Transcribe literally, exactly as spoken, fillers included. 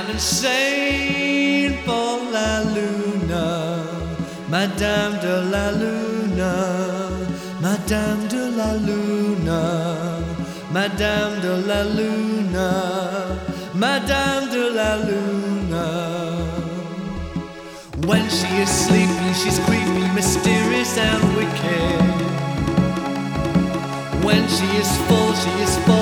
insane for La Luna, Madame de la Luna, Madame de la Luna, Madame de la Luna, Madame de la Luna. When she is sleepy, she's creepy, mysterious and wicked. When she is full, she is full